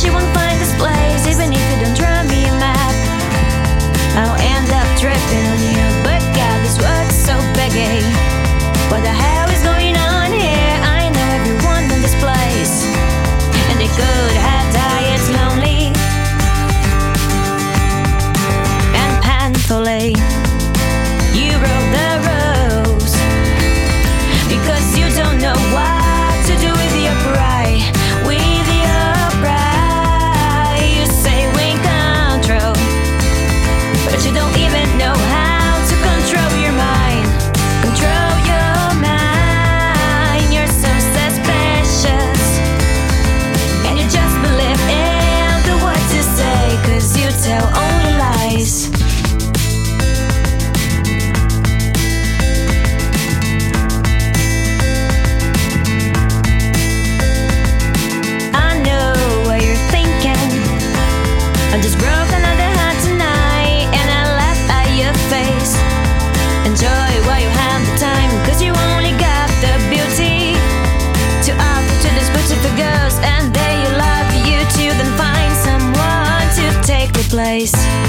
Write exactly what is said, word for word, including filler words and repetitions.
she won't find this place. Even if you don't draw me a map, I'll end up tripping on you. But God, this works so baggy. What the hell is going on here? I know everyone in this place, and they could have died lonely and painfully. You wrote the rules because you don't know what to do with your pride. With your pride, you say win control, but you don't even know how to control your mind. Control your mind. You're so suspicious, and you just believe in the words you say, 'cause you tell only lies. I know what you're thinking. I just broke another heart tonight, and I laugh at your face. Enjoy while you have the time, 'cause you only got the beauty to offer to these beautiful girls, and they love you too. Then find someone to take the place.